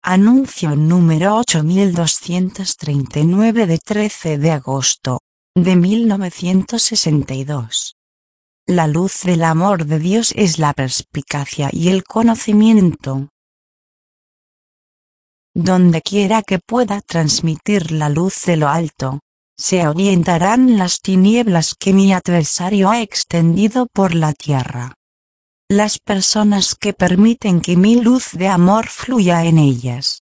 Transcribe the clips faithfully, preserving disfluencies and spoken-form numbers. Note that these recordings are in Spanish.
Anuncio número ocho mil doscientos treinta y nueve de trece de agosto de mil novecientos sesenta y dos. La luz del amor de Dios es la perspicacia y el conocimiento. Donde quiera que pueda transmitir la luz de lo alto, se orientarán las tinieblas que mi adversario ha extendido por la tierra. Las personas que permiten que mi luz de amor fluya en ellas.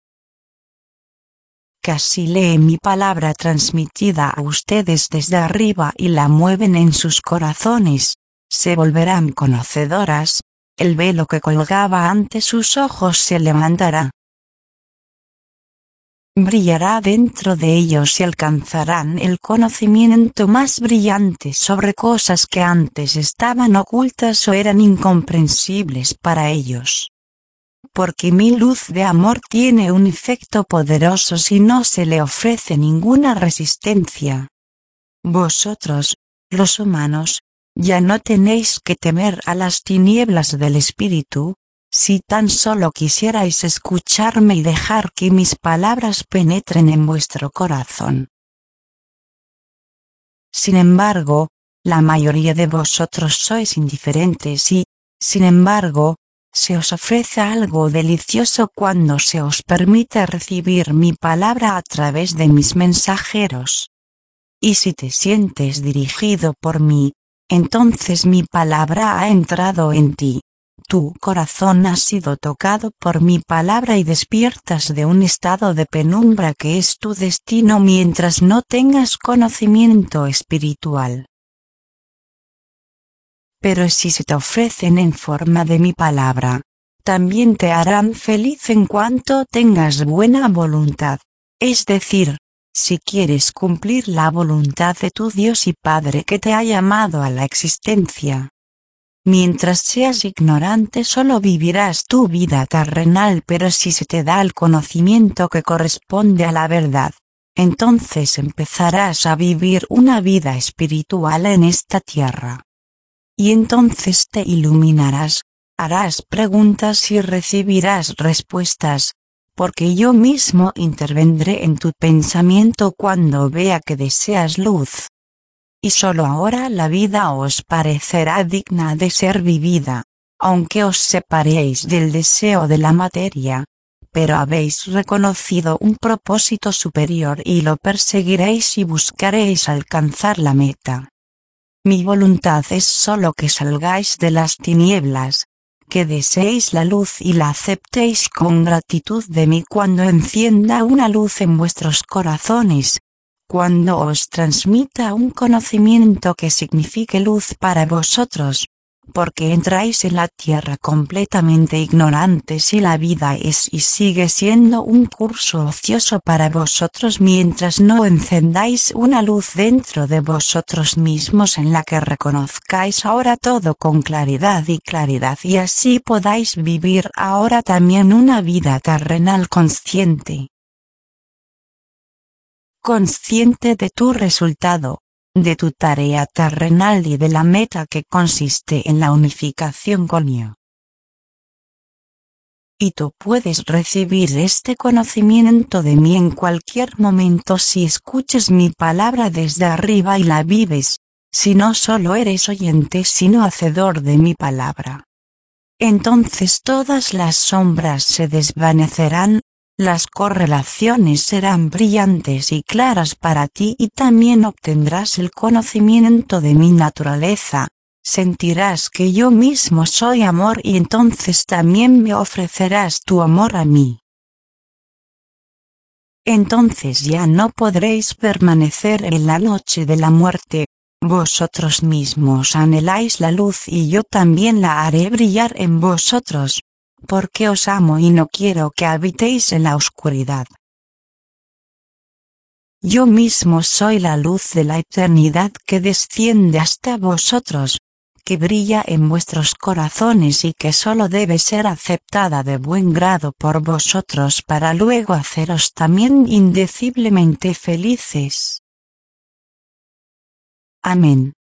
Casi leen mi palabra transmitida a ustedes desde arriba y la mueven en sus corazones, se volverán conocedoras, el velo que colgaba ante sus ojos se levantará. Brillará dentro de ellos y alcanzarán el conocimiento más brillante sobre cosas que antes estaban ocultas o eran incomprensibles para ellos. Porque mi luz de amor tiene un efecto poderoso si no se le ofrece ninguna resistencia. Vosotros, los humanos, ya no tenéis que temer a las tinieblas del espíritu, si tan solo quisierais escucharme y dejar que mis palabras penetren en vuestro corazón. Sin embargo, la mayoría de vosotros sois indiferentes y, sin embargo, se os ofrece algo delicioso cuando se os permite recibir mi palabra a través de mis mensajeros. Y si te sientes dirigido por mí, entonces mi palabra ha entrado en ti. Tu corazón ha sido tocado por mi palabra y despiertas de un estado de penumbra que es tu destino mientras no tengas conocimiento espiritual. Pero si se te ofrecen en forma de mi palabra, también te harán feliz en cuanto tengas buena voluntad, es decir, si quieres cumplir la voluntad de tu Dios y Padre que te ha llamado a la existencia. Mientras seas ignorante solo vivirás tu vida terrenal, pero si se te da el conocimiento que corresponde a la verdad, entonces empezarás a vivir una vida espiritual en esta tierra. Y entonces te iluminarás, harás preguntas y recibirás respuestas, porque yo mismo intervendré en tu pensamiento cuando vea que deseas luz. Y solo ahora la vida os parecerá digna de ser vivida, aunque os separéis del deseo de la materia, pero habéis reconocido un propósito superior y lo perseguiréis y buscaréis alcanzar la meta. Mi voluntad es solo que salgáis de las tinieblas, que deseéis la luz y la aceptéis con gratitud de mí cuando encienda una luz en vuestros corazones. Cuando os transmita un conocimiento que signifique luz para vosotros, porque entráis en la tierra completamente ignorantes y la vida es y sigue siendo un curso ocioso para vosotros mientras no encendáis una luz dentro de vosotros mismos en la que reconozcáis ahora todo con claridad y claridad y así podáis vivir ahora también una vida terrenal consciente. Consciente de tu resultado, de tu tarea terrenal y de la meta que consiste en la unificación con yo. Y tú puedes recibir este conocimiento de mí en cualquier momento si escuchas mi palabra desde arriba y la vives, si no solo eres oyente sino hacedor de mi palabra. Entonces todas las sombras se desvanecerán. Las correlaciones serán brillantes y claras para ti y también obtendrás el conocimiento de mi naturaleza, sentirás que yo mismo soy amor y entonces también me ofrecerás tu amor a mí. Entonces ya no podréis permanecer en la noche de la muerte, vosotros mismos anheláis la luz y yo también la haré brillar en vosotros. Porque os amo y no quiero que habitéis en la oscuridad. Yo mismo soy la luz de la eternidad que desciende hasta vosotros, que brilla en vuestros corazones y que solo debe ser aceptada de buen grado por vosotros para luego haceros también indeciblemente felices. Amén.